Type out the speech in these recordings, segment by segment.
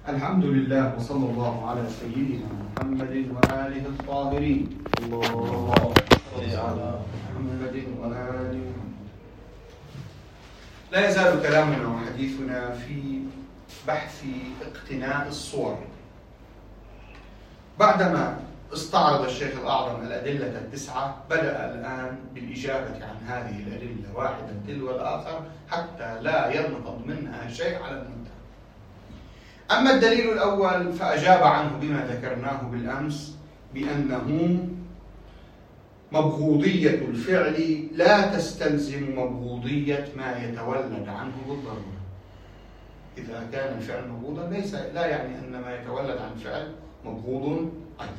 الحمد لله وصلى الله على سيدنا محمد وآله الطاهرين. الله على محمد وآله. لا يزال كلامنا وحديثنا في بحث اقتناء الصور. بعدما استعرض الشيخ الأعظم الأدلة التسعة، بدأ الآن بالإجابة عن هذه الأدلة واحدا تلو الآخر حتى لا ينقض منها شيء على المنتهى. أما الدليل الأول فأجاب عنه بما ذكرناه بالأمس، بأنه مبغوضية الفعل لا تستلزم مبغوضية ما يتولد عنه بالضرورة. إذا كان الفعل مبغوضا لا يعني أن ما يتولد عن الفعل مبغوض أيضا.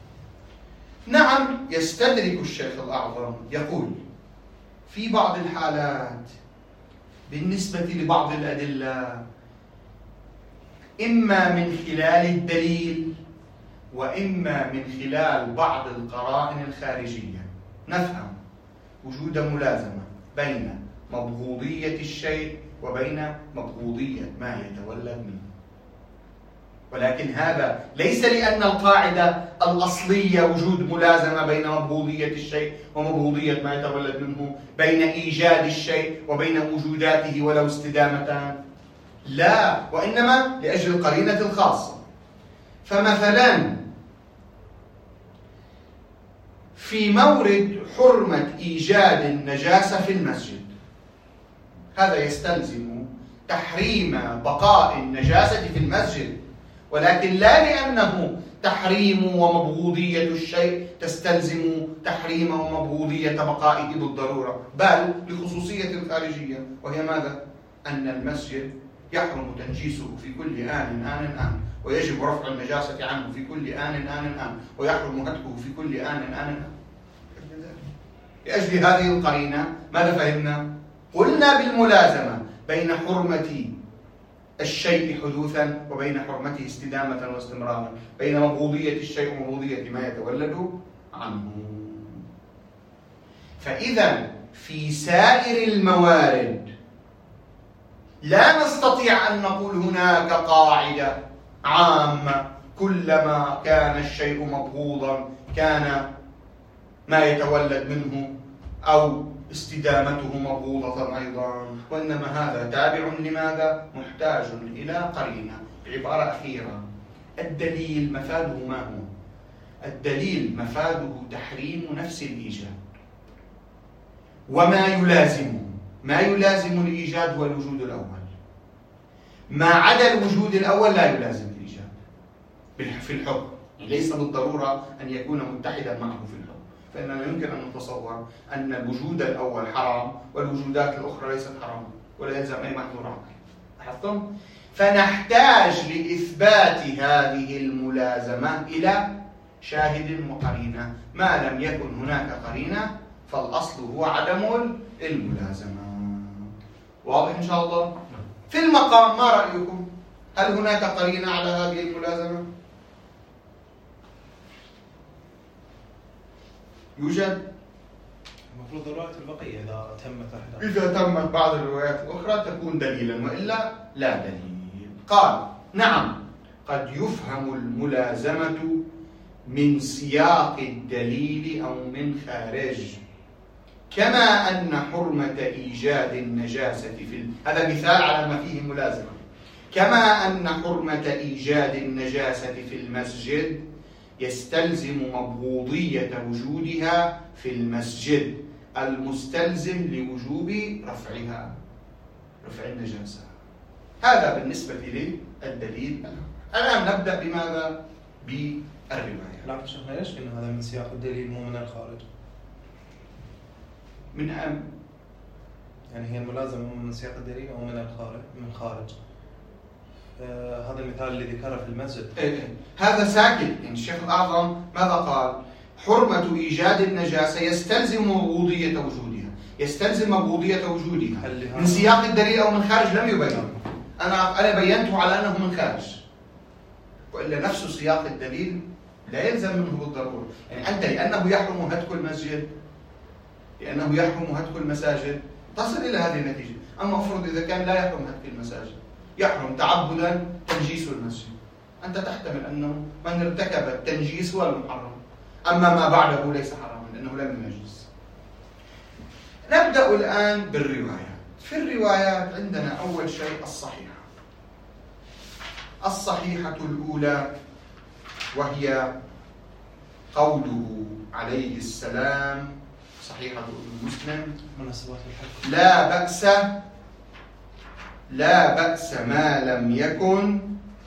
نعم، يستدرك الشيخ الأعظم يقول في بعض الحالات بالنسبة لبعض الأدلة إما من خلال الدليل وإما من خلال بعض القرائن الخارجية نفهم وجود ملازمة بين مبغوضية الشيء وبين مبغوضية ما يتولد منه، ولكن هذا ليس لأن القاعدة الأصلية وجود ملازمة بين مبغوضية الشيء ومبغوضية ما يتولد منه، بين إيجاد الشيء وبين وجوداته ولو استدامتان، لا، وإنما لأجل القرينة الخاصة. فمثلا في مورد حرمة إيجاد النجاسة في المسجد، هذا يستلزم تحريم بقاء النجاسة في المسجد، ولكن لا لأنه تحريم ومبغوضية الشيء تستلزم تحريم ومبغوضية بقائه بالضرورة، بل لخصوصية الخارجية، وهي ماذا؟ أن المسجد يحرم تنجيسه في كل آن، ويجب رفع النجاسة عنه في كل آن، ويحرم هتكه في كل آن. لأجل هذه القرينة ماذا فهمنا؟ قلنا بالملازمة بين حرمة الشيء حدوثا وبين حرمته استدامة واستمرارا، بين مبغوضية الشيء ومبغوضية ما يتولد عنه. فإذا في سائر الموارد لا نستطيع أن نقول هناك قاعدة عامة كلما كان الشيء مبغوضا كان ما يتولد منه أو استدامته مبغوضة أيضا، وإنما هذا تابع لماذا؟ محتاج إلى قرينة. بعبارة أخيرة، الدليل مفاده ما هو؟ الدليل مفاده تحريم نفس الإيجاد وما يلازمه. ما يلازم الإيجاد هو الوجود الأول، ما عدا الوجود الأول لا يلازم الإيجاد في الحكم، ليس بالضرورة أن يكون متحدا معه في الحكم، فإننا يمكن أن نتصور أن الوجود الأول حرام والوجودات الأخرى ليست حرام ولا يلزم أي محظور عقلي. لاحظتم؟ فنحتاج لإثبات هذه الملازمة إلى شاهد وقرينة، ما لم يكن هناك قرينة فالأصل هو عدم الملازمة. واضح إن شاء الله؟ في المقام ما رأيكم؟ هل هناك قرينة على هذه الملازمة؟ يوجد؟ المفروض الرواية البقية إذا تمت بعض الروايات الأخرى تكون دليلا، وإلا لا دليل. قال نعم، قد يفهم الملازمة من سياق الدليل أو من خارج، كما أن حرمة إيجاد النجاسة هذا مثال على ما فيه ملازمة. كما أن حرمة إيجاد النجاسة في المسجد يستلزم مبغوضية وجودها في المسجد المستلزم لوجوب رفعها، رفع النجاسة. هذا بالنسبة للدليل. الآن نبدأ بماذا؟ بالرواية. لا شيخنا، ليش إنه هذا من سياق الدليل مو من الخارج؟ من أم؟ يعني هي الملازمة من سياق الدليل أو من الخارج؟ من خارج. هذا المثال اللي ذكره في المسجد. هذا ساكت. يعني الشيخ الأعظم ماذا قال؟ حرمة إيجاد النجاسة يستلزم مبغوضية وجودها، يستلزم مبغوضية وجودها من سياق الدليل أو من خارج. لم يبين. أنا بينته على أنه من خارج، وإلا نفس سياق الدليل لا يلزم منه بالضرورة. يعني أنت لأنه يحرم هتك المسجد، لأنه يحرم هتك المساجد تصل إلى هذه النتيجة. أما أفرض إذا كان لا يحرم هتك المساجد يحرم تعبدا تنجيس المسجد. أنت تحتمل أنه من ارتكب التنجيس هو المحرم، أما ما بعده ليس حراما لأنه لم ينجس. نبدأ الآن بالروايات. في الروايات عندنا أول شيء الصحيحة الأولى، وهي قوله عليه السلام، صحيحة مسلم: مناسبات الحج: لا بأس ما لم يكن.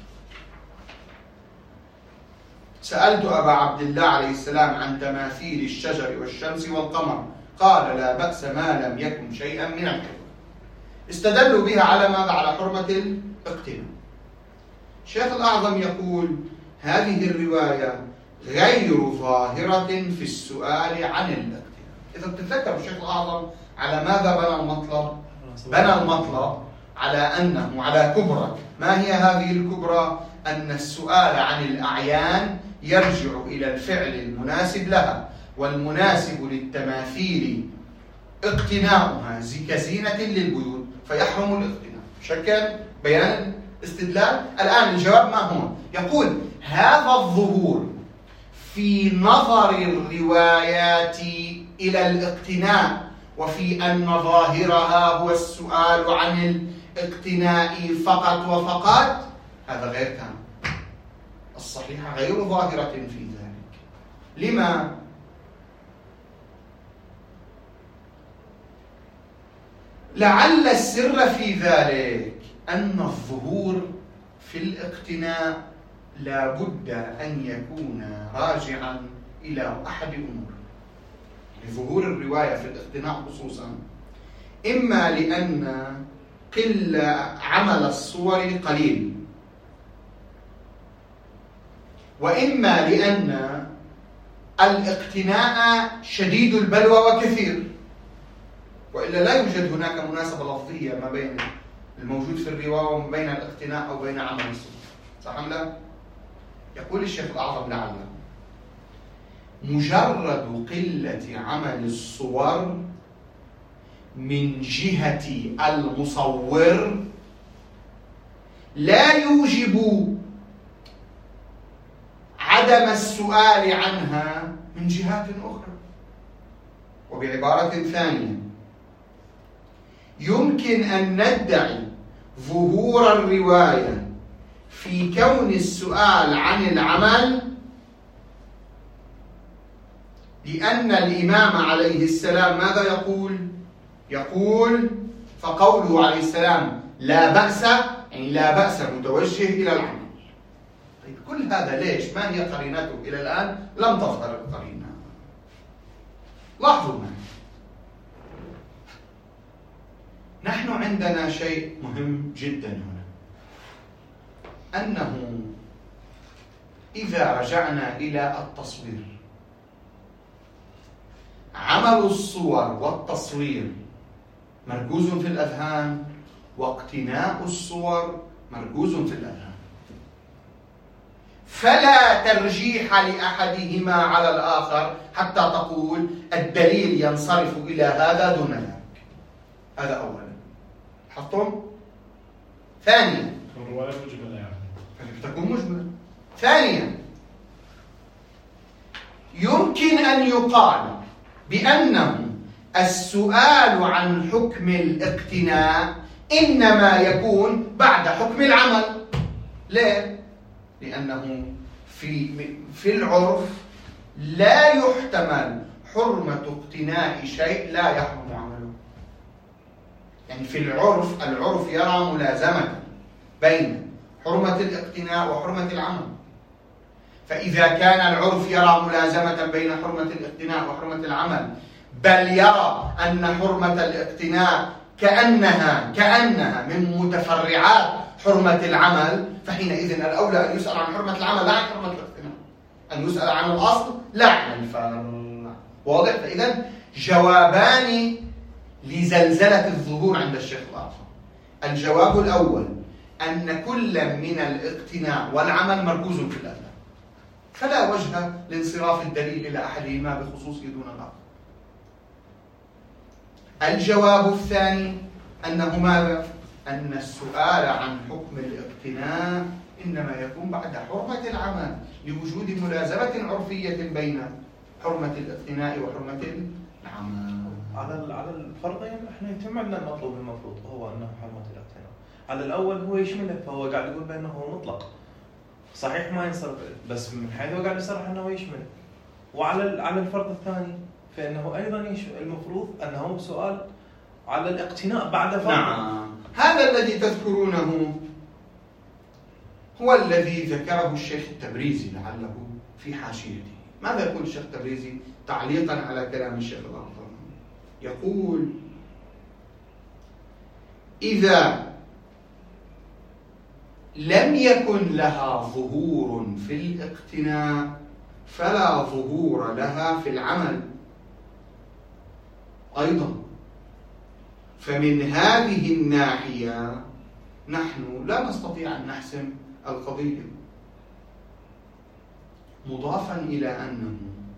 سألت أبا عبد الله عليه السلام عن تماثيل الشجر والشمس والقمر، قال: لا بأس ما لم يكن شيئا من الحكمة. استدلوا بها على ماذا؟ على حرمة الاقتناء. الشيخ الأعظم يقول: هذه الرواية غير ظاهرة في السؤال عن الاقتناء. إذا تتذكروا الشيخ الأعظم على ماذا بنى المطلب؟ بنى المطلب على أنه على كبرى. ما هي هذه الكبرى؟ أن السؤال عن الأعيان يرجع إلى الفعل المناسب لها، والمناسب للتماثيل اقتناؤها كزينة للبيوت، فيحرم الاقتناء. شكل بيان استدلال. الآن الجواب ما هو؟ يقول: هذا الظهور في نظر الروايات إلى الاقتناء، وفي أن ظاهرها هو السؤال عن الاقتناء فقط وفقط، هذا غير تام. الصحيحة غير ظاهرة في ذلك. لما؟ لعل السر في ذلك أن الظهور في الاقتناء لا بد أن يكون راجعا إلى أحد أمور. ظهور الرواية في الاقتناء خصوصا، إما لأن عمل الصور قليل، وإما لأن الاقتناء شديد البلوى وكثير، وإلا لا يوجد هناك مناسبة لفظية ما بين الموجود في الرواية وما بين الاقتناء أو بين عمل الصور. صح أم لا؟ يقول الشيخ الأعظم: لعل مجرد قلة عمل الصور من جهة المصور لا يوجب عدم السؤال عنها من جهات أخرى. وبعبارة ثانية، يمكن أن ندعي ظهور الرواية في كون السؤال عن العمل، لأن الإمام عليه السلام ماذا يقول فقوله عليه السلام لا بأس، يعني لا بأس متوجه إلى العمل. طيب كل هذا ليش؟ ما هي قرينته؟ إلى الآن لم تظهر القرينة. لاحظوا معي، نحن عندنا شيء مهم جدا هنا، أنه إذا رجعنا إلى التصوير، عمل الصور والتصوير مركوز في الأذهان، واقتناء الصور مركوز في الأذهان، فلا ترجيح لأحدهما على الآخر حتى تقول الدليل ينصرف إلى هذا دون ذاك. هذا أولا. حطم. ثانيا، الرواية مجملة يعني تكون مجملة. ثانيا، يمكن أن يقال بأنه السؤال عن حكم الاقتناء إنما يكون بعد حكم العمل. ليه؟ لأنه في العرف لا يحتمل حرمة اقتناء شيء لا يحرم عمله. يعني في العرف يرى ملازمة بين حرمة الاقتناء وحرمة العمل. فإذا كان العرف يرى ملازمة بين حرمة الاقتناء وحرمة العمل، بل يرى أن حرمة الاقتناء كأنها من متفرعات حرمة العمل، فحينئذ الأولى أن يسأل عن حرمة العمل لا عن حرمة الاقتناء، أن يسأل عن الأصل لا عن الفرع. واضح؟ فإذا جوابان لزلزلة الظهور عند الشيخ الأعظم. الجواب الأول أن كل من الاقتناء والعمل مركوز في الأذهان، فلا وجه لانصراف الدليل إلى أحدهما بخصوصه دون الآخر. الجواب الثاني أنه ماذا؟ أن السؤال عن حكم الاقتناء إنما يكون بعد حرمة العمل لوجود ملازمة عرفية بين حرمة الاقتناء وحرمة العمل. على الفرضين احنا يتم عندنا المطلوب المفروض هو انه حرمة الاقتناء. على الاول هو يشمله، فهو قاعد يقول بانه هو مطلق صحيح ما ينصرف، بس من حيث هو قاعد يصرح انه يشمله. وعلى الفرض الثاني فانه ايضا المفروض انه سؤال على الاقتناء بعد فرض. نعم، هذا الذي تذكرونه هو الذي ذكره الشيخ التبريزي لعله في حاشيته. ماذا يقول الشيخ التبريزي تعليقا على كلام الشيخ الأعظم؟ يقول: إذا لم يكن لها ظهور في الاقتناء فلا ظهور لها في العمل أيضا. فمن هذه الناحية نحن لا نستطيع أن نحسم القضية، مضافا إلى أنه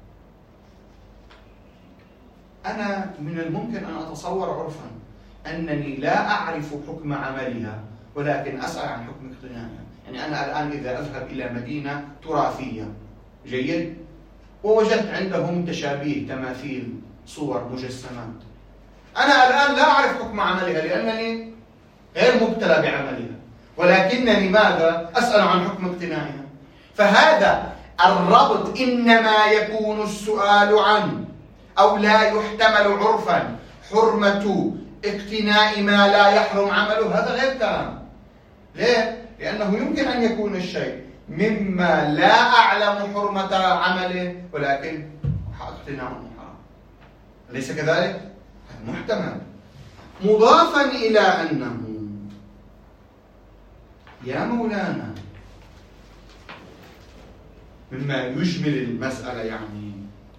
أنا من الممكن أن أتصور عرفا أنني لا أعرف حكم عملها ولكن أسأل عن حكم اقتنائها. يعني أنا الآن إذا أذهب إلى مدينة تراثية جيد ووجدت عندهم تشابيه تماثيل صور مجسمات، أنا الآن لا أعرف حكم عملها لأنني غير مبتلى بعملها، ولكنني ماذا؟ أسأل عن حكم اقتنائها. فهذا الربط إنما يكون السؤال عنه أو لا يحتمل عرفا حرمة اقتناء ما لا يحرم عمله، هذا غير كلام. ليه؟ لأنه يمكن أن يكون الشيء مما لا أعلم حرمة عمله ولكن اقتناء حرام، أليس كذلك؟ هذا محتمل. مضافا إلى أنه يا مولانا مما يجمل المسألة يعني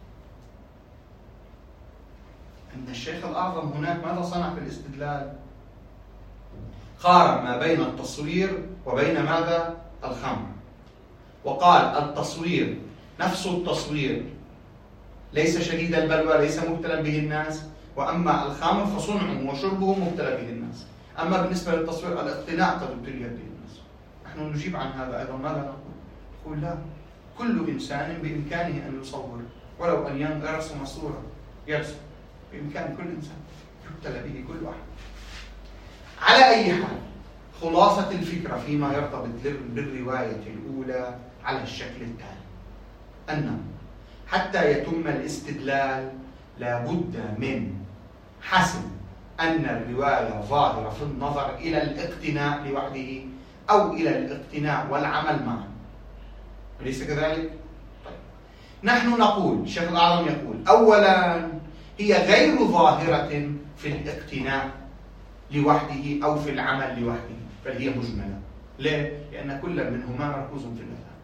أن الشيخ الأعظم هناك ماذا صنع في الاستدلال؟ قارن ما بين التصوير وبين ماذا؟ الخمر، وقال التصوير نفس التصوير ليس شديد البلوى، ليس مبتلى به الناس، وأما الخمر فصنعه وشربه مبتلى به الناس. أما بالنسبة للتصوير الاقتناء قد ابتلي به الناس. نحن نجيب عن هذا أيضا. ماذا نقول؟ نقول لا، كل إنسان بإمكانه أن يصور ولو أن يرسم صورة، يرسم بإمكان كل إنسان، يبتلى به كل واحد. على أي حال، خلاصة الفكرة فيما يرتبط بالرواية الأولى على الشكل التالي: أنه حتى يتم الاستدلال لابد من حسم أن الرواية ظاهرة في النظر إلى الاقتناء لوحده أو إلى الاقتناء والعمل معا، أليس كذلك؟ طيب. نحن نقول، الشيخ الأعظم يقول: أولا هي غير ظاهرة في الاقتناء لوحده أو في العمل لوحده، بل هي مجملة. ليه؟ لأن كل منهما مركوز في المثال.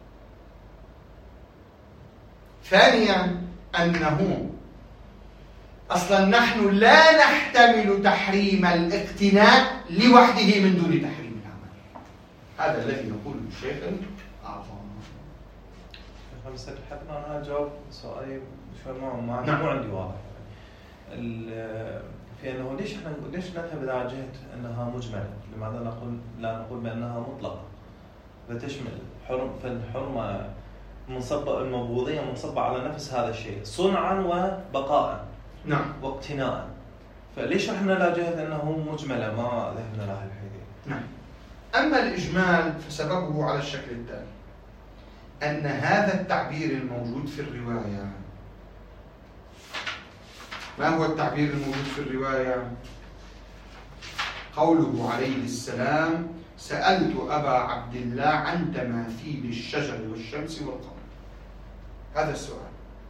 ثانيا أنه أصلا نحن لا نحتمل تحريم الاقتناء لوحده من دون تحريم العمل. هذا الذي يقوله الشيخ الأعظم. بس حتى أنا أجاوب سؤالي شوي مو عندي واضح. في أنه ليش نذهب إلى جهة أنها مجملة؟ لماذا لا نقول بأنها مطلقة فتشمل فالحرمة الموضوعية منصبة على نفس هذا الشيء صنعا وبقاء. نعم. واقتناء. فليش احنا لا جهة أنه مجملة ما ذهبنا لها الحين؟ نعم. أما الإجمال فسببه على الشكل التالي: أن هذا التعبير الموجود في الرواية، ما هو التعبير الموجود في الرواية؟ قوله عليه السلام: سألت أبا عبد الله عن تماثيل الشجر والشمس والقمر. هذا السؤال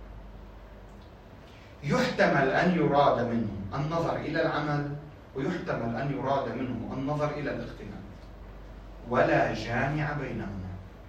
يحتمل أن يراد منه النظر إلى العمل، ويحتمل أن يراد منه النظر إلى الاقتناء، ولا جامع بينهما.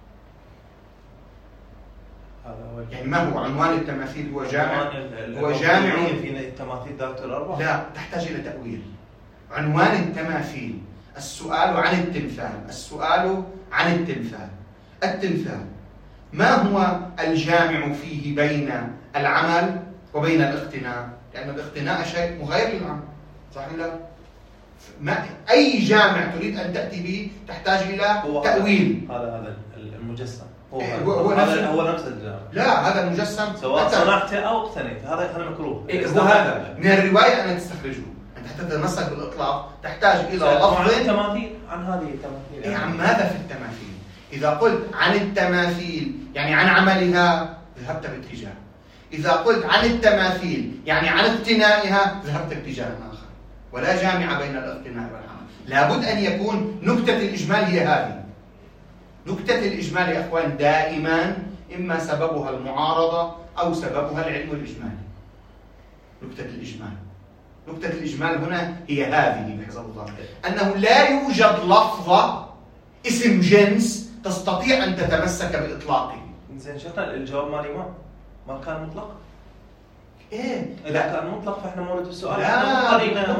يعني ما هو عنوان التماثيل؟ هو جامع في التماثيل ذات الأربعة؟ لا، تحتاج إلى تأويل. عنوان التماثيل السؤال عن التمثال، السؤال عن التمثال. التمثال ما هو الجامع فيه بين العمل وبين الاقتناء؟ لأن الاقتناء شيء مغير للعمل، صح ولا لا؟ أي جامع تريد أن تأتي به تحتاج إلى تأويل. هذا المجسم هو نفس الجامع. لا، هذا المجسم سواء صنعته أو اقتنيته، هذا مكروه. هو هذا من الرواية أن تستخرجه. أنت حتى تتمسك بالإطلاق تحتاج إلى لفظ. التماثيل، عن هذه التماثيل. عن ماذا في التماثيل؟ إذا قلت عن التماثيل يعني عن عملها ذهبت باتجاه. إذا قلت عن التماثيل يعني عن اقتنائها ذهبت باتجاه آخر، ولا جامع بين الاقتناء والعمل. لابد أن يكون نكتة الإجمال هي هذه. نكتة الإجمال يا أخوان دائما إما سببها المعارضة أو سببها العلم الإجمالي. نكتة الإجمال، نكتة الإجمال هنا هي هذه بحسب الله، أنه لا يوجد لفظة اسم جنس تستطيع أن تتمسك بإطلاقه. زين شيخنا، الجواب مالي ما كان مطلق. إيه؟ إذا كان مطلق فإحنا مورد السؤال. لا،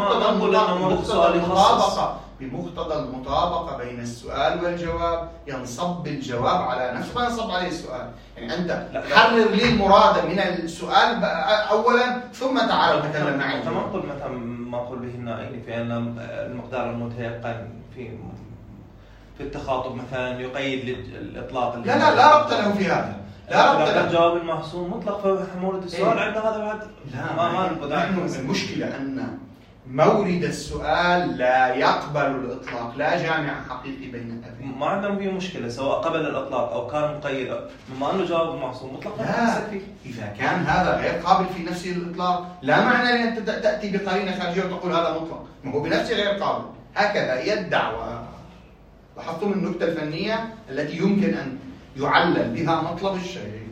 بمقتضى المطابقة بين السؤال والجواب ينصب الجواب على نفسه ما ينصب عليه السؤال. يعني أنت حرر لي المراد من السؤال أولا ثم تعال نتكلم معي. تنقل مثلا ما قل به النائين في أن المقدار المتيقن في التخاطب مثلا يقيد للإطلاق. لا ربط له في هذا. لا ربط له. الجواب المحسوم مطلق فمورد السؤال عند هذا بعد. لا، المشكلة أن مورد السؤال لا يقبل الإطلاق، لا جامع حقيقي بين هذين. ما عندهم فيه مشكلة سواء قبل الإطلاق أو كان مقيد، بما أنه جواب محسوم مطلق. لا، إذا كان هذا غير قابل في نفسه للإطلاق لا معنى لأن تأتي بقرينة خارجية وتقول هذا مطلق، ما هو بنفسه غير قابل. هكذا هي الدعوة. لاحظتم النكتة الفنية التي يمكن أن يعلل بها مطلب الشيء.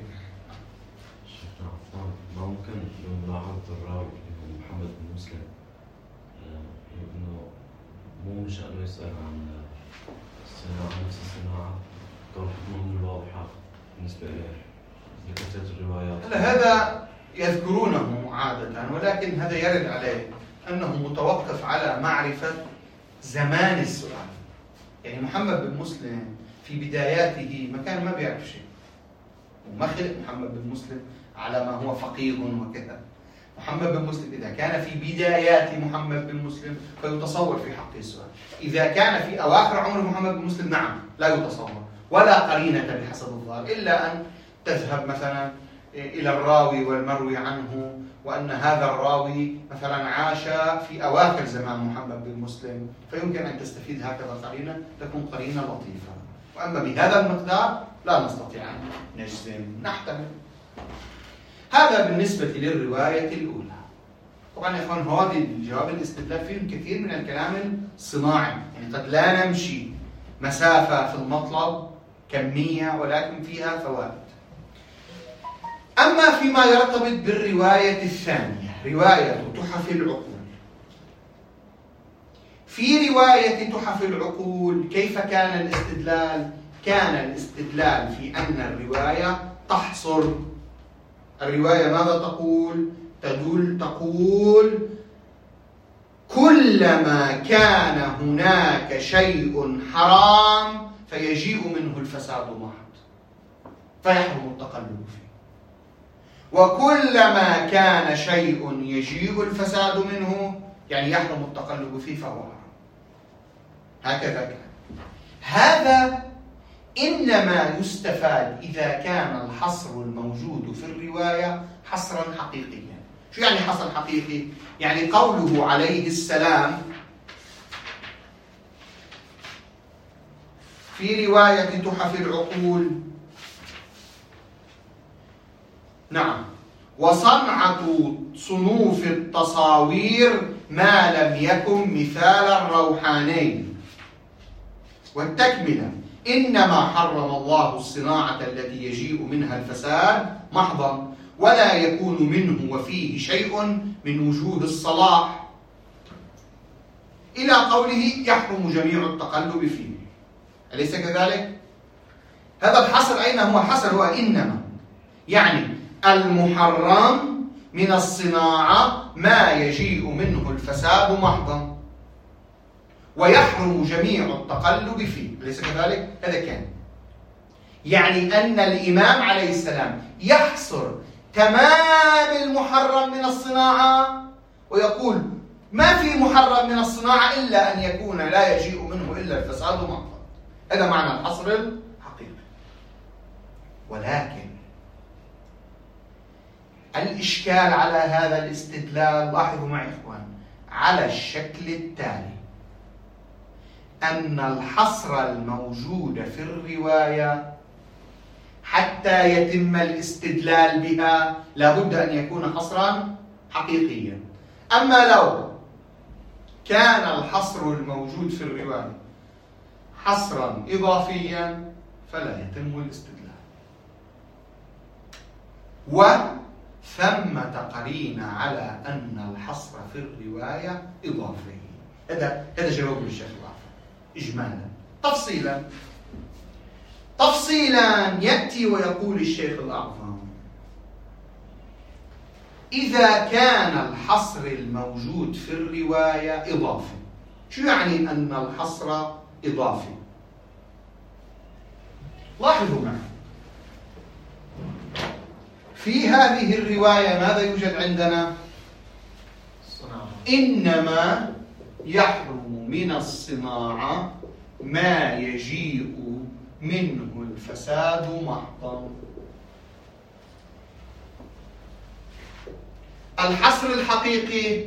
ما ممكن ملاحظة الراوي محمد بن مسلم إنه مو من شأنه يسأل عن الصناعة نفس الصناعة طرح من الواضحة بالنسبة إليه لكثرة الروايات. هذا يذكرونه عادة، ولكن هذا يرد عليه أنه متوقف على معرفة زمان السؤال. يعني محمد بن مسلم في بداياته كان ما بيعرف شيء، وما خلق محمد بن مسلم على ما هو فقيه وكذا. محمد بن مسلم إذا كان في بدايات محمد بن مسلم فيتصور في حقه السؤال. إذا كان في أواخر عمر محمد بن مسلم نعم لا يتصور، ولا قرينة بحسب الظاهر إلا أن تذهب مثلا إلى الراوي والمروي عنه، وأن هذا الراوي مثلا عاش في أواخر زمان محمد بن مسلم، فيمكن أن تستفيد هكذا قرينة تكون قرينة لطيفة. وأما بهذا المقدار لا نستطيع أن نجزم، نحتمل. هذا بالنسبة للرواية الأولى. طبعا يا إخوان هذه الجواب الاستدلال فيهم كثير من الكلام الصناعي، يعني قد لا نمشي مسافة في المطلب كمية ولكن فيها فوائد. أما فيما يرتبط بالرواية الثانية، رواية تحف العقول. في رواية تحف العقول كيف كان الاستدلال؟ كان الاستدلال في أن الرواية تحصر. الرواية ماذا تقول؟ تقول كلما كان هناك شيء حرام فيجيء منه الفساد محض فيحرم التقلب فيه، وكلما كان شيء يجيء الفساد منه يعني يحرم التقلب فيه فهو حرام. هكذا كان. هذا إنما يستفاد إذا كان الحصر الموجود في الرواية حصرا حقيقيا. شو يعني حصر حقيقي؟ يعني قوله عليه السلام في رواية تحف العقول نعم وصنعة صنوف التصاوير ما لم يكن مثال الروحانين، والتكملة إنما حرم الله الصناعة التي يجيء منها الفساد محضا ولا يكون منه وفيه شيء من وجوه الصلاح إلى قوله يحرم جميع التقلب فيه. أليس كذلك؟ هذا الحصر أين هو حصر؟ هو إنما يعني المحرم من الصناعة ما يجيء منه الفساد محضا ويحرم جميع التقلب فيه. أليس كذلك؟ هذا كان يعني أن الإمام عليه السلام يحصر تمام المحرم من الصناعة ويقول ما في محرم من الصناعة إلا أن يكون لا يجيء منه إلا الفساد محضا. هذا معنى الحصر الحقيقي. ولكن الإشكال على هذا الاستدلال، لاحظوا معي إخوان، على الشكل التالي: أن الحصر الموجود في الرواية حتى يتم الاستدلال بها لابد أن يكون حصرا حقيقيا. أما لو كان الحصر الموجود في الرواية حصرا إضافيا فلا يتم الاستدلال. وثمة قرينة على أن الحصر في الرواية إضافي. هذا جواب الشيخ الأعظم إجمالا. تفصيلا يأتي ويقول الشيخ الأعظم: إذا كان الحصر الموجود في الرواية إضافي. شو يعني أن الحصر إضافي؟ لاحظوا معي، في هذه الرواية ماذا يوجد عندنا؟ إنما يحرم من الصناعة ما يجيء منه الفساد محضا. الحصر الحقيقي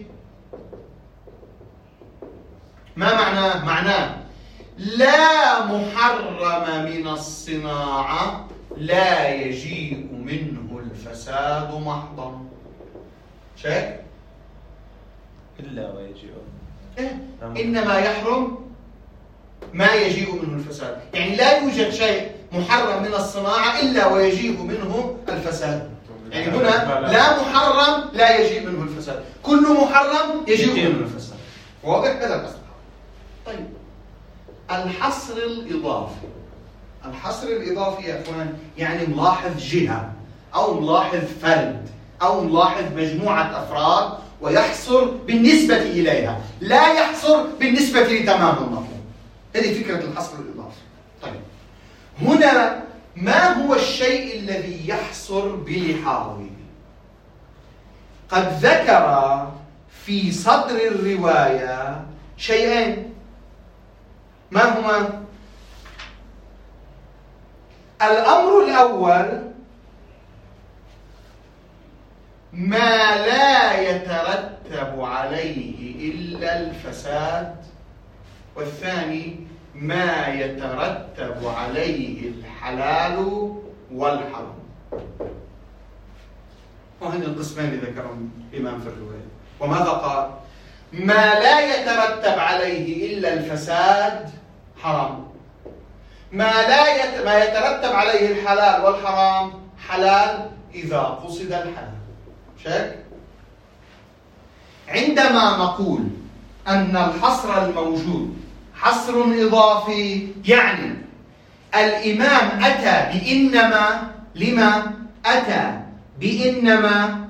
ما معناه؟ معناه لا محرم من الصناعة لا يجيء منه الفساد محضا. شايف؟ إلا ويجيء إنما يحرم ما يجيء منه الفساد، يعني لا يوجد شيء محرم من الصناعة إلا ويجيء منه الفساد. يعني هنا لا محرم لا يجيء منه الفساد، كل محرم يجيء منه الفساد. واضح؟ هذا الأصل. طيب، الحصر الإضافي. الحصر الإضافي يا أخوان يعني ملاحظ جهة أو ملاحظ فرد أو ملاحظ مجموعة أفراد ويحصر بالنسبة إليها، لا يحصر بالنسبة لتمام المطلوب. هذه فكرة الحصر الإضافي. طيب، هنا ما هو الشيء الذي يحصر بلحاظه؟ قد ذكر في صدر الرواية شيئين. ما هما؟ الأمر الأول ما لا يترتب عليه إلا الفساد، والثاني ما يترتب عليه الحلال والحرام. وهن القسمين اللي ذكرهم الإمام في الرواية. وماذا قال؟ ما لا يترتب عليه إلا الفساد حرام، ما يترتب عليه الحلال والحرام حلال إذا قصد الحلال. شايف؟ عندما نقول أن الحصر الموجود حصر إضافي يعني الإمام أتى بإنما. لما أتى بإنما؟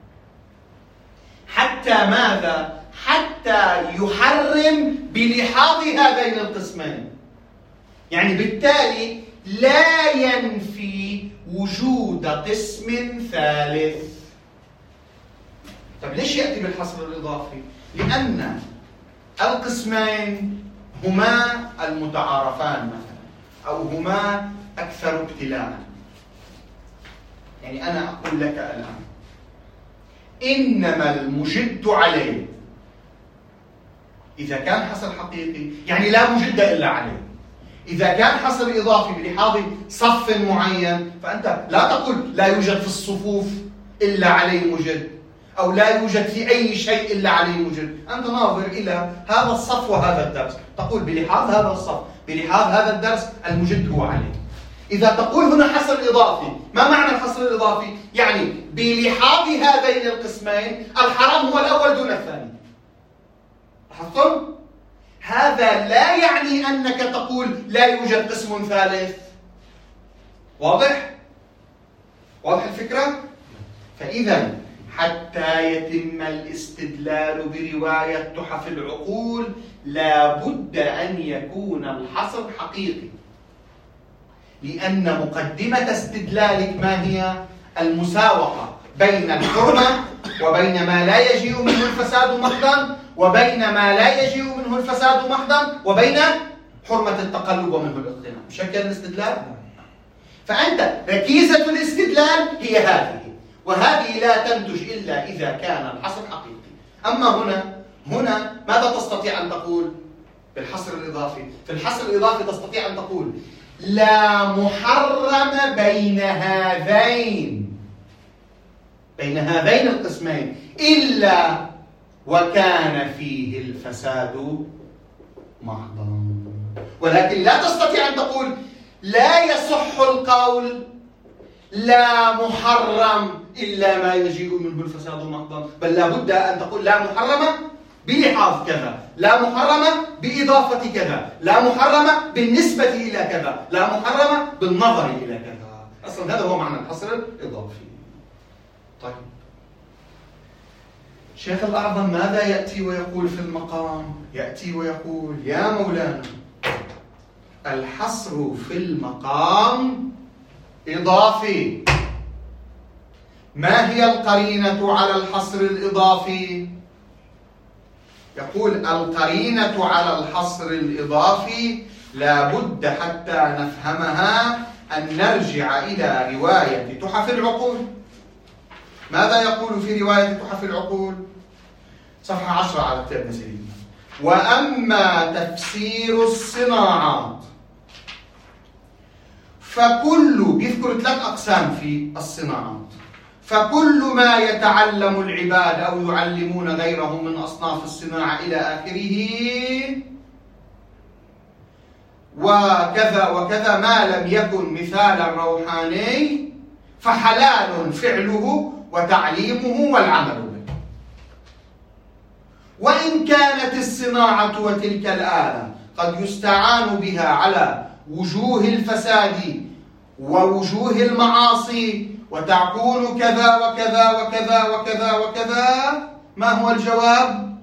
حتى ماذا؟ حتى يحرم بلحاظ هذين القسمين. يعني بالتالي لا ينفي وجود قسم ثالث. طيب ليش يأتي بالحصر الإضافي؟ لأن القسمين هما المتعارفان مثلا، أو هما أكثر ابتلاء. يعني أنا أقول لك الآن إنما المجد عليه، إذا كان حصر حقيقي يعني لا مجد إلا عليه. إذا كان حصر إضافي بلحاظ صف معين فأنت لا تقول لا يوجد في الصفوف إلا عليه مجد، أو لا يوجد في أي شيء إلا عليه مجد. أنت ناظر إلى هذا الصف وهذا الدرس، تقول بلحاظ هذا الصف بلحاظ هذا الدرس المجد هو عليه. إذا تقول هنا حصر إضافي، ما معنى الحصر الإضافي؟ يعني بلحاظ هذين القسمين الحرام هو الأول دون الثاني. لاحظتم؟ هذا لا يعني أنك تقول لا يوجد قسم ثالث. واضح؟ واضح الفكرة؟ فإذا حتى يتم الاستدلال برواية تحف العقول لا بد أن يكون الحصر حقيقي، لأن مقدمة استدلالك ما هي؟ المساوقة بين الحرمة وبين ما لا يجيء منه الفساد محضا، وبين ما لا يجيء منه الفساد محضا وبين حرمة التقلب ومنه الاقتناع. مشكل الاستدلال؟ فأنت ركيزة الاستدلال هي هذه، وهذه لا تنتج إلا إذا كان الحصر حقيقي. أما هنا ماذا تستطيع أن تقول بالحصر الإضافي؟ في الحصر الإضافي تستطيع أن تقول لا محرم بين هذين القسمين إلا وكان فيه الفساد محضا. ولكن لا تستطيع أن تقول لا يصح القول لا محرم إلا ما يجيء منه الفساد محضا، بل لا بد أن تقول لا محرمة بلحاظ كذا، لا محرمة بإضافة كذا، لا محرمة بالنسبة إلى كذا، لا محرمة بالنظر إلى كذا. أصلا هذا هو معنى الحصر الإضافي. طيب شيخ الأعظم ماذا يأتي ويقول في المقام؟ يأتي ويقول يا مولانا الحصر في المقام إضافي. ما هي القرينة على الحصر الإضافي؟ يقول القرينة على الحصر الإضافي لا بد حتى نفهمها أن نرجع إلى رواية تحف العقول. ماذا يقول في رواية تحف العقول؟ صفحة 10 على كتاب نسيرين. وأما تفسير الصناعات فكل، بيذكر 3 أقسام في الصناعات، فكل ما يتعلم العباد أو يعلمون غيرهم من أصناف الصناعة إلى آخره وكذا وكذا ما لم يكن مثالا روحاني فحلال فعله وتعليمه والعمل به. وإن كانت الصناعة وتلك الآلة قد يستعان بها على وجوه الفساد ووجوه المعاصي وتكون كذا وكذا وكذا وكذا وكذا، ما هو الجواب؟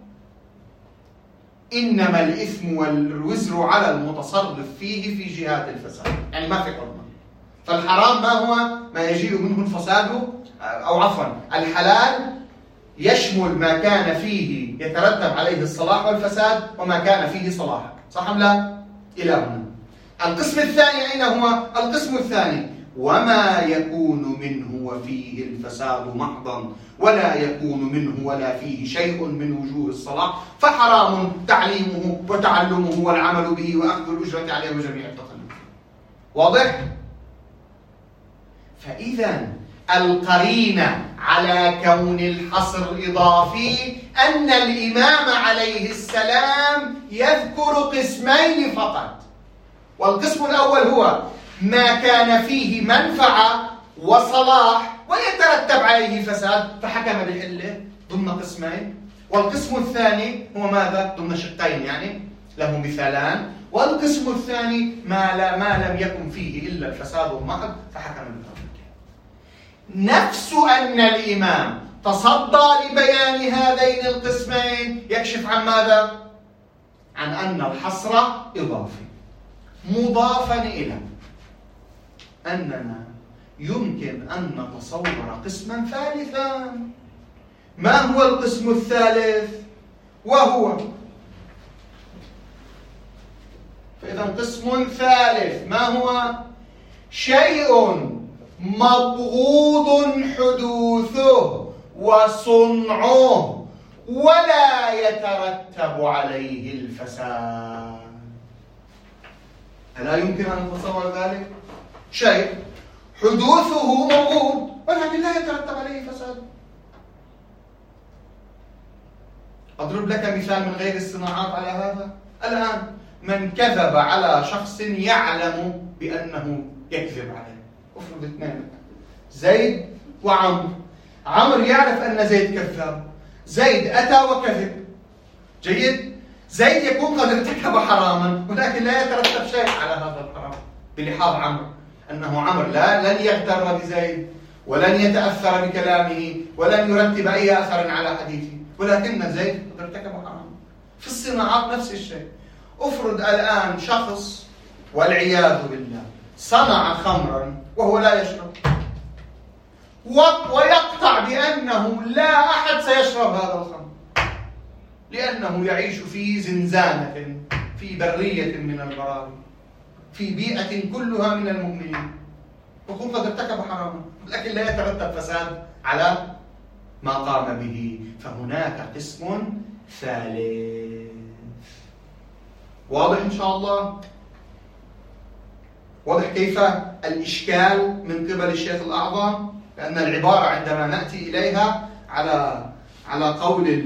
إنما الإثم والوزر على المتصرف فيه في جهات الفساد، يعني ما في حرمة. فالحرام ما هو؟ ما يجيء منه الفساد، أو عفوا الحلال يشمل ما كان فيه يترتب عليه الصلاح والفساد وما كان فيه صلاح، صح أم لا؟ إلى هنا. القسم الثاني أين هو؟ القسم الثاني وما يكون منه وفيه الفساد محضا ولا يكون منه ولا فيه شيء من وجوه الصلاح فحرام تعليمه وتعلمه والعمل به وأخذ الأجرة عليه وجميع التقلب. واضح؟ فإذا القرينة على كون الحصر إضافي أن الإمام عليه السلام يذكر قسمين فقط، والقسم الأول هو ما كان فيه منفعة وصلاح ويترتب عليه فساد فحكم بحله ضمن قسمين، والقسم الثاني هو ماذا؟ ضمن شقين، يعني له مثالان، والقسم الثاني ما لم يكن فيه إلا الفساد المحض فحكم بحله. نفس أن الإمام تصدى لبيان هذين القسمين يكشف عن ماذا؟ عن أن الحصر إضافي مضافا إلى أننا يمكن أن نتصور قسما ثالثا. ما هو القسم الثالث؟ وهو فإذا قسم ثالث ما هو؟ شيء مبغوض حدوثه وصنعه ولا يترتب عليه الفساد. ألا يمكن أن نتصور ذلك؟ شيء حدوثه مبغوض ولكن لا يترتب عليه فساد. أضرب لك مثال من غير الصناعات على هذا. الآن من كذب على شخص يعلم بأنه يكذب عليه، افرض 2 زيد وعمر، عمر يعرف أن زيد كذاب، زيد أتى وكذب، جيد؟ زيد يكون قد ارتكب حراما ولكن لا يترتب شيء على هذا الحرام بلحاظ عمر، أنه عمر لن يغتر بزيد ولن يتأثر بكلامه ولن يرتب أي أثر على حديثه، ولكن زيد قد ارتكب حراما. في الصناعات نفس الشيء. افرض الآن شخص والعياذ بالله صنع خمرا وهو لا يشرب ويقطع بأنه لا أحد سيشرب هذا الخمر، لأنه يعيش في زنزانة في برية من البراري في بيئة كلها من المؤمنين، يكون قد ارتكب حراما، لكن لا يترتب فساد على ما قام به. فهناك قسم ثالث. واضح إن شاء الله؟ واضح كيف الإشكال من قبل الشيخ الأعظم؟ لأن العبارة عندما نأتي إليها على قول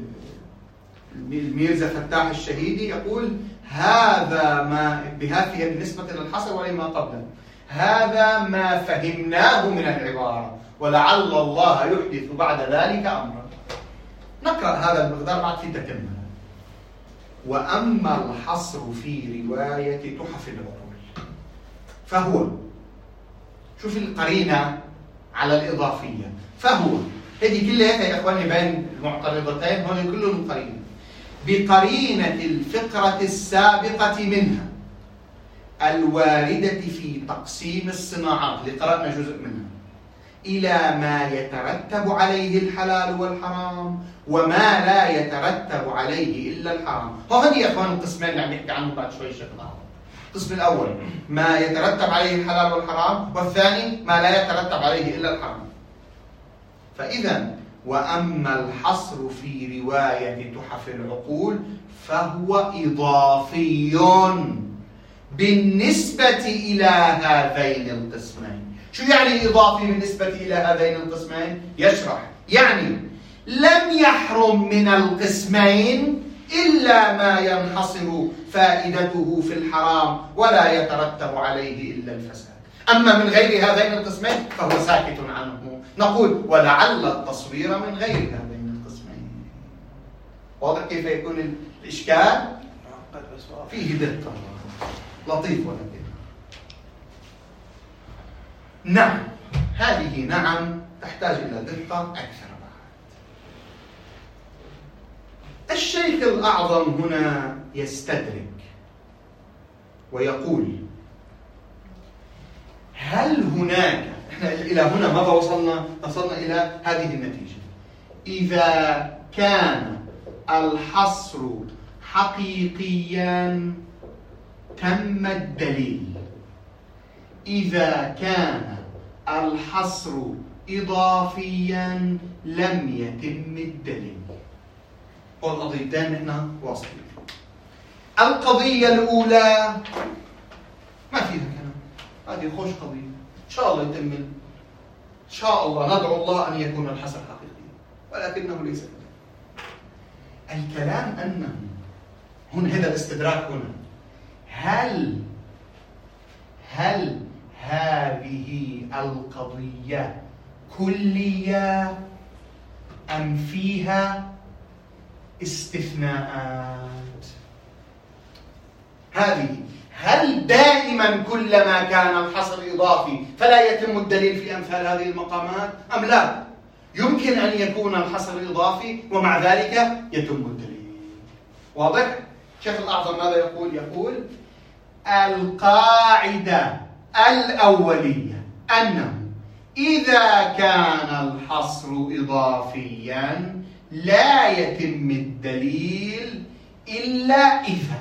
الميرزا فتاح الشهيدي يقول هذا ما بها فيها بالنسبة للحصر ولما قبله، هذا ما فهمناه من العبارة ولعل الله يحدث بعد ذلك أمرا. نقرأ هذا المقدار بعد في تتمة. وأما الحصر في رواية تحف العقول فهو، شوف القرينة على الإضافية، فهو هذه كلها يا إخواني بين المعترضتين هون كلهم قرينة، بقرينة الفقرة السابقة منها الواردة في تقسيم الصناعات اللي قرأنا جزء منها إلى ما يترتب عليه الحلال والحرام وما لا يترتب عليه إلا الحرام. هذه يا إخوان القسمين اللي عم نحكي عنهم بعد شوي شكل آخر. القسم الأول ما يترتب عليه الحلال والحرام، والثاني ما لا يترتب عليه إلا الحرام. فإذا وأما الحصر في رواية تحف العقول فهو إضافي بالنسبة إلى هذين القسمين. شو يعني إضافي بالنسبة إلى هذين القسمين؟ يشرح يعني لم يحرم من القسمين إلا ما ينحصر فائدته في الحرام ولا يترتب عليه إلا الفساد. أما من غير هذين القسمين فهو ساكت عنه. نقول ولعل التصوير من غير هذين القسمين. واضح كيف يكون الإشكال؟ فيه دقة لطيف ولكن نعم، هذه نعم تحتاج إلى دقة أكثر. الشيخ الأعظم هنا يستدرك ويقول هل هناك، احنا إلى هنا ماذا وصلنا إلى هذه النتيجة: إذا كان الحصر حقيقيا تم الدليل، إذا كان الحصر إضافيا لم يتم الدليل. والقضيتين نحن واصلين. القضية الأولى ما فيها كلام، هذه خوش قضية إن شاء الله يتم، إن شاء الله ندعو الله أن يكون الحصر حقيقي، ولكنه ليس كذلك. الكلام أنه هنا هذا الاستدراك هنا، هل هذه القضية كلية أم فيها استثناءات؟ هل دائما كلما كان الحصر إضافي فلا يتم الدليل في أمثال هذه المقامات أم لا؟ يمكن أن يكون الحصر إضافي ومع ذلك يتم الدليل. واضح؟ الشيخ الأعظم ماذا يقول؟ يقول القاعدة الأولية أنه إذا كان الحصر إضافيا لا يتم الدليل إلا إذا،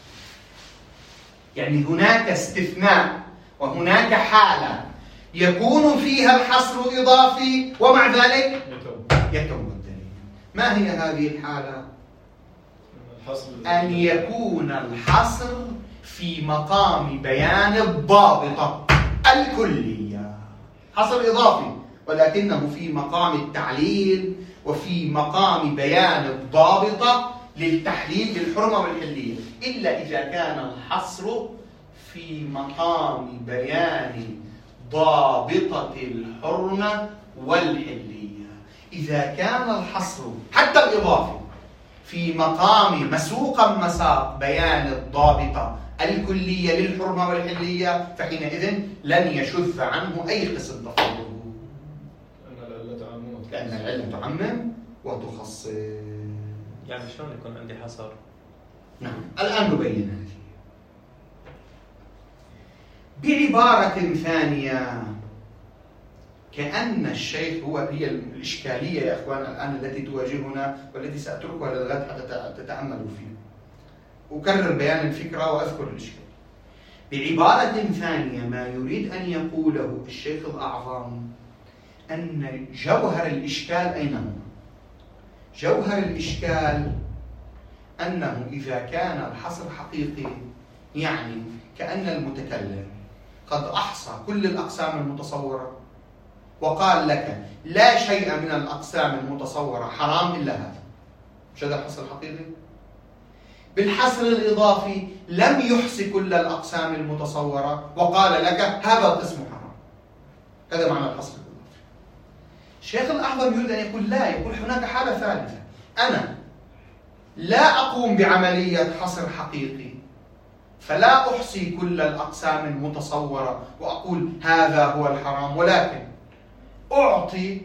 يعني هناك استثناء وهناك حالة يكون فيها الحصر إضافي ومع ذلك يتم الدليل. ما هي هذه الحالة؟ أن يكون الحصر في مقام بيان الضابطة الكلية، حصر إضافي ولكنه في مقام التعليل وفي مقام بيان الضابطة للتحليل للحرمة والحلية، إلا إذا كان الحصر في مقام بيان ضابطة الحرمة والحلية. إذا كان الحصر حتى الإضافي في مقام مساق بيان الضابطة الكلية للحرمة والحلية فحينئذ لن يشذ عنه أي قسم تفضله، لأن العلة تعمم وتخصص. يعني شلون يكون عندي حصر؟ نعم، الآن نبين هذه بعبارة ثانية. كأن الشيخ هي الإشكالية يا أخوان الآن التي تواجهنا والتي سأتركها للغد حتى تتأملوا فيها. أكرر بيان الفكرة وأذكر الإشكال. بعبارة ثانية ما يريد أن يقوله الشيخ الأعظم أن جوهر الإشكال أين هو؟ جوهر الإشكال أنه إذا كان الحصر حقيقي يعني كأن المتكلم قد أحصى كل الأقسام المتصورة وقال لك لا شيء من الأقسام المتصورة حرام إلا هذا. مش هذا الحصر الحقيقي؟ بالحصر الإضافي لم يحصي كل الأقسام المتصورة وقال لك هذا القسم حرام. هذا معنى الحصر الإضافي. الشيخ الأعظم يريد أن يقول لا، يقول هناك حالة ثالثة، أنا لا أقوم بعملية حصر حقيقي فلا أحصي كل الأقسام المتصورة وأقول هذا هو الحرام، ولكن أعطي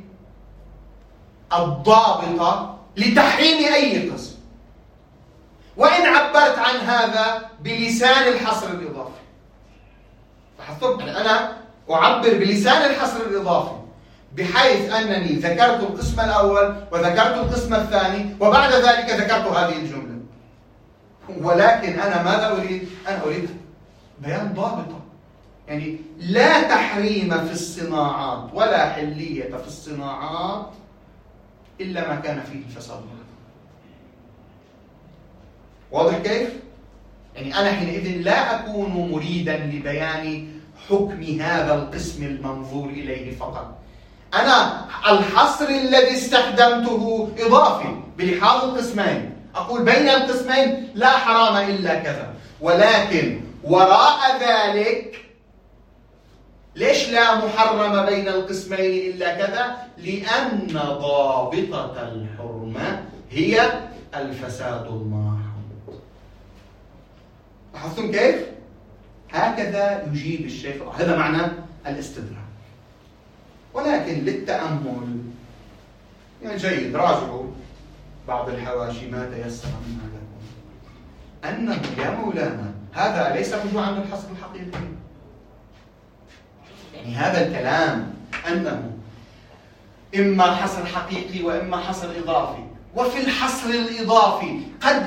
الضابطة لتحريم أي قسم، وإن عبرت عن هذا بلسان الحصر الإضافي. لاحظتم؟ أنا أعبر بلسان الحصر الإضافي بحيث أنني ذكرت القسم الأول وذكرت القسم الثاني وبعد ذلك ذكرت هذه الجملة. ولكن أنا ماذا أريد؟ أنا أريد بيان ضابطة، يعني لا تحريم في الصناعات ولا حلية في الصناعات إلا ما كان فيه الفساد. واضح كيف؟ يعني أنا حينئذ لا أكون مريدا لبيان حكم هذا القسم المنظور إليه فقط. أنا الحصر الذي استخدمته إضافي بلحاظ القسمين، أقول بين القسمين لا حرام إلا كذا، ولكن وراء ذلك ليش لا محرم بين القسمين إلا كذا؟ لأن ضابطة الحرمة هي الفساد الماحض. لاحظتم كيف؟ هكذا يجيب الشيخ، هذا معنى الاستدراك. ولكن للتأمل يعني جيد، راجعوا بعض الحواشي ما تيسر منها لكم، أنه يا مولانا هذا ليس رجوعا للحصر الحقيقي. يعني هذا الكلام أنه إما حصر حقيقي وإما حصر إضافي، وفي الحصر الإضافي قد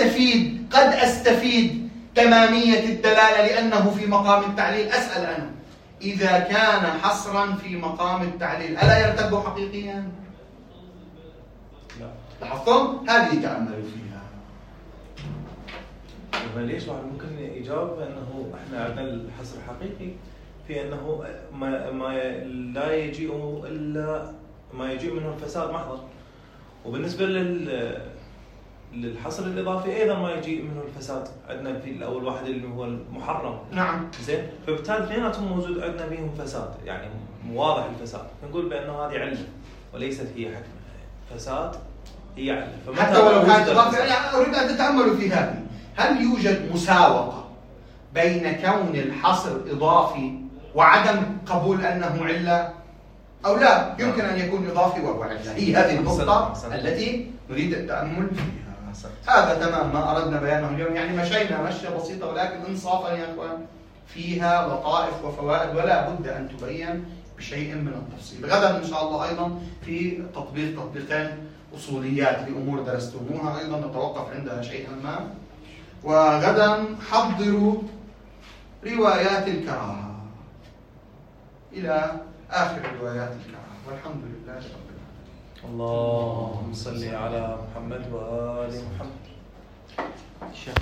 أستفيد تمامية الدلالة لأنه في مقام التعليل. أسأل أنا إذا كان حصرا في مقام التعليل ألا يرتد حقيقيا؟ لا. لاحظتم؟ هذه تأملوا فيها. ليش واحد ممكن يجاوب أنه إحنا عندنا الحصر حقيقي في أنه ما لا يجيء إلا ما يجيء منه الفساد محضر، وبالنسبة للحصر الإضافي أيضا ما يجي منه الفساد. عندنا في الأول واحد اللي هو المحرم. نعم. زين، فبالتالي اثنيناتهم موجود عندنا بهم فساد، يعني واضح الفساد. نقول بأنه هذه علة وليست هي حكم. فساد هي علة. حتى ولو كانت إضافة، أنا أريد أن تتأملوا في هذه. هل يوجد مساوقة بين كون الحصر إضافي وعدم قبول أنه علة أو لا؟ يمكن أن يكون إضافي وهو علة. هي هذه النقطة التي نريد التأمل فيها. هذا تمام ما أردنا بيانه اليوم، يعني مشينا مشية بسيطة ولكن إنصافا يا أخوان فيها لطائف وفوائد ولا بد أن تبين بشيء من التفصيل. غدا إن شاء الله أيضا في تطبيقين أصوليات لأمور درستموها أيضا نتوقف عندها شيئا ما. وغدا حضروا روايات الكراهة إلى آخر روايات الكراهة، والحمد لله رب العالمين. اللهم صل على محمد وآل محمد.